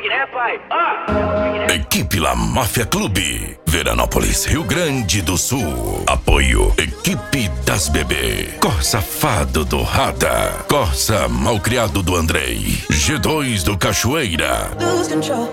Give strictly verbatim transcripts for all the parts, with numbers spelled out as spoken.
né, pai? Ó! Equipe La Máfia Clube, Veranópolis, Rio Grande do Sul. Apoio Equipe das Bebê, Corsa Fado do Rada, Corsa Malcriado do Andrei, G dois do Cachoeira. Lose control.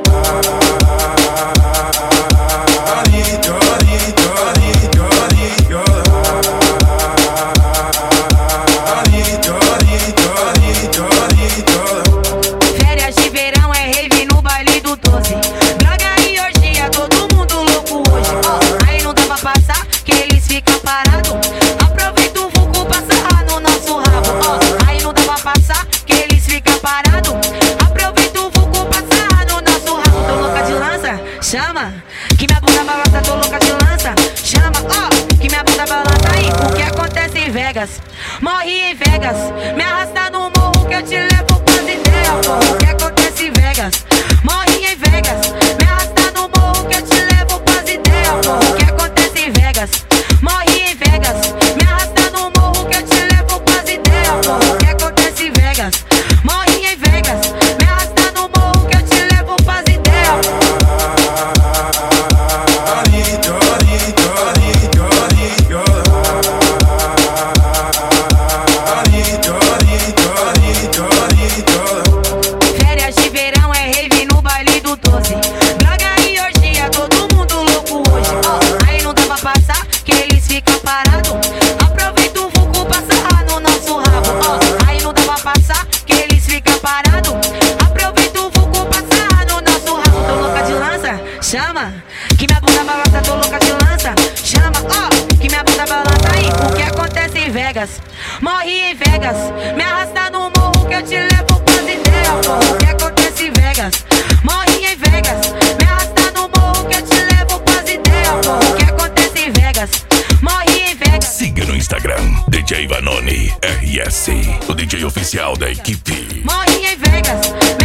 Férias de verão é rave no baile do doze. Droga e orgia, todo mundo louco hoje. Oh, aí não dá pra passar, que eles ficam parados. Aproveita o vulco pra sarrar no nosso rabo. Oh, aí não dá pra passar, que eles ficam parados. Aproveita o vulco pra sarrar no nosso rabo. Tô louca de lança, chama. Que minha bunda balança, tô louca de lança. Chama, ó, oh, que minha bunda balança aí. O que acontece em Vegas? Morri em Vegas. Me arrasta no morro que eu te levo pras ideias, pô. O que acontece em Vegas? Morri em Vegas. Me arrasta no morro que eu te levo pras ideias, pô. O que acontece em Vegas? Morri em Vegas. Me arrasta no morro que eu te levo pras ideias, pô. O que acontece em Vegas? Morri em Vegas. Me arrasta no morro que eu te levo pras ideias, pô. Férias de verão é rave no baile do doze. Droga e orgia, todo mundo louco hoje. Oh, aí não dá pra passar, que eles ficam parados. Aproveita o vulco pra sarrar no nosso rabo. Oh, aí não dá pra passar, que eles ficam parados. Aproveita o vulco pra sarrar no nosso rabo. Tô louca de lança, chama. Que minha bunda balança, tô louca de lança. Chama, ó, oh, que minha bunda balança aí. O que acontece em Vegas? Morri em Vegas. Me arrasta no morro que eu te levo pras ideias, pô. O que acontece em Vegas? Morri em Vegas. Me arrasta no morro que eu te levo pras ideias, pô. O que acontece em Vegas? Morri em Vegas. Siga no Instagram, D J Vanoni R S, o D J oficial da equipe. Morri em Vegas.